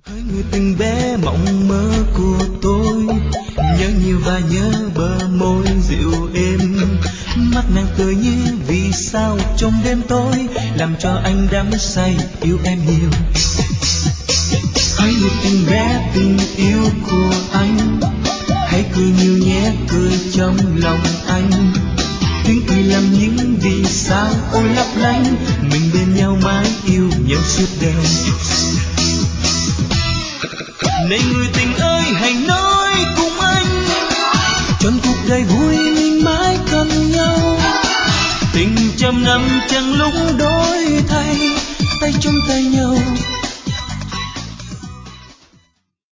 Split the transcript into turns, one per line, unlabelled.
hỡi người tình bé mộng mơ của tôi, nhớ nhiều và nhớ bờ môi dịu êm, mắt nàng cười như vì sao trong đêm tối, làm cho anh đắm say yêu em nhiều. Hỡi người tình bé tình yêu của anh, hãy cười nhiều nhé cười trong lòng anh, tiếng cười làm những vì sao ôi lấp lánh, mình bên nhau mãi yêu nhau suốt đời. Này người tình ơi hãy nói cùng anh, trọn cuộc đời vui mình mãi cần nhau, tình trăm năm chẳng lúc đổi thay.